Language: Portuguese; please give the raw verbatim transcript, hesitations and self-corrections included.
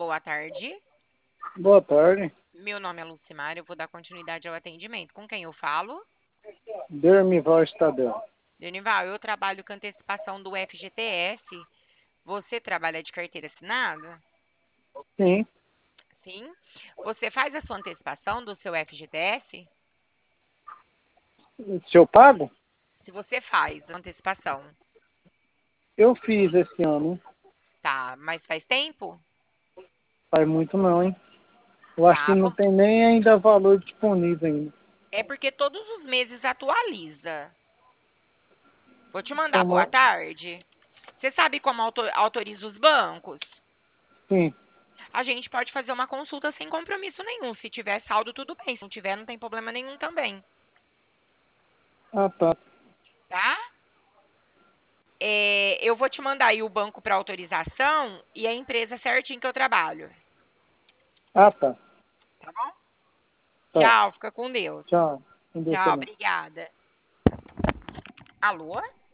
boa tarde. Boa tarde. Meu nome é Lucimar, eu vou dar continuidade ao atendimento. Com quem eu falo? Dermival Estadão. Denival, eu trabalho com antecipação do F G T S. Você trabalha de carteira assinada? Sim. Sim. Você faz a sua antecipação do seu F G T S? Se eu pago? Se você faz a antecipação. Eu fiz esse ano, hein? Tá, mas faz tempo? Faz muito não, hein? Eu acho que Tá, não vamos... tem nem ainda valor disponível ainda. É porque todos os meses atualiza. Vou te mandar boa Como... tarde. Você sabe como auto- autoriza os bancos? Sim. A gente pode fazer uma consulta sem compromisso nenhum. Se tiver saldo, tudo bem. Se não tiver, não tem problema nenhum também. Ah, tá. Tá? É, eu vou te mandar aí o banco para autorização e a empresa certinho que eu trabalho. Ah, tá. Tá bom? Tá. Tchau, fica com Deus. Tchau. Com Deus Tchau, também. obrigada. Alô?